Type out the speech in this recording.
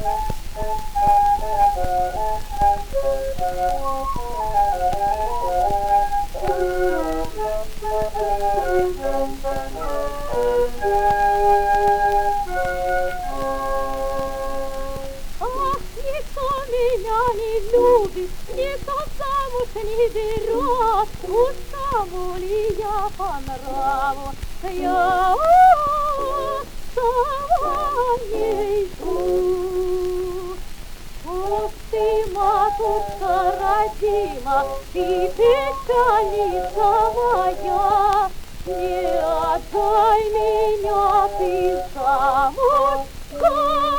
Любит, никто замуж не берет, уставу ли я по нраву, я сама не иду. Ох ты, матушка родима, и печальница моя, не отдай меня ты замуж,